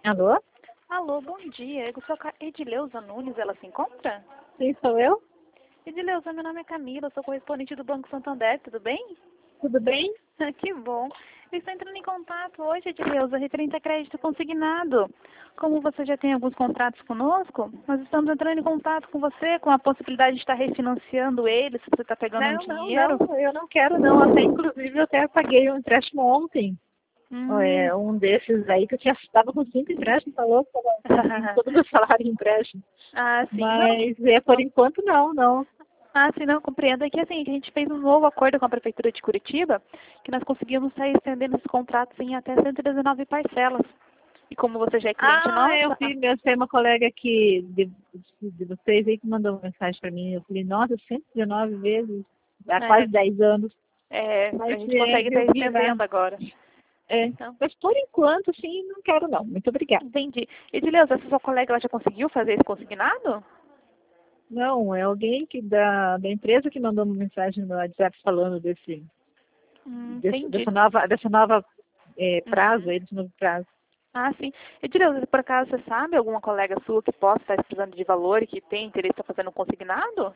Alô? Alô, bom dia. Eu sou a Edileuza Nunes, ela se encontra? Sim, sou eu. Edileuza, meu nome é Camila, sou correspondente do Banco Santander, tudo bem? Tudo bem? Que bom. Eu estou entrando em contato hoje, Edileuza, referente a crédito consignado. Como você já tem alguns contratos conosco, nós estamos entrando em contato com você com a possibilidade de estar refinanciando ele, se você está pegando um dinheiro. Não, eu não quero não. Até, inclusive, eu até paguei um empréstimo ontem. Hum. Um desses aí que eu estava com 5 empréstimos, falou que estava todo o meu salário em empréstimo. Ah, sim, não. Mas, por enquanto, não. Ah, sim, não, compreendo. É que assim, a gente fez um novo acordo com a Prefeitura de Curitiba, que nós conseguimos sair estendendo esses contratos em até 119 parcelas. E como você já é cliente Eu nossa, vi, eu tenho uma colega aqui de vocês aí que mandou uma mensagem para mim. Eu falei, nossa, 119 vezes, há quase 10 anos. a Mas gente consegue estar eu vi lá. estendendo agora. Então, Mas por enquanto, sim, não quero não. Muito obrigada. entendi. Edileuza, essa sua colega ela já conseguiu fazer esse consignado? Não, é alguém da empresa que mandou uma mensagem no WhatsApp falando Entendi. dessa nova prazo, Uhum. aí, desse novo prazo. Ah, sim. Edileuza, por acaso você sabe alguma colega sua que possa estar precisando de valor e que tem interesse em estar fazendo um consignado?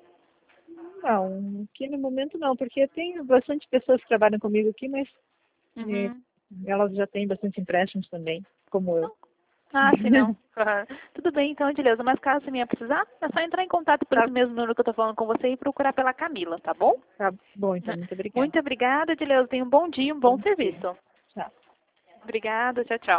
Não, aqui no momento não, porque eu tenho bastante pessoas que trabalham comigo aqui, mas eh, Uhum. elas já têm bastante empréstimos também, como eu. Não. Ah, sim, não. Tudo bem, então, Edileuza, mas caso você venha precisar, é só entrar em contato por Tá, esse mesmo número que eu estou falando com você e procurar pela Camila, tá bom? tá bom, então, muito obrigada. Muito obrigada, Edileuza. Tenha um bom dia, um bom Bom dia. serviço. Tchau. Obrigada, tchau, tchau.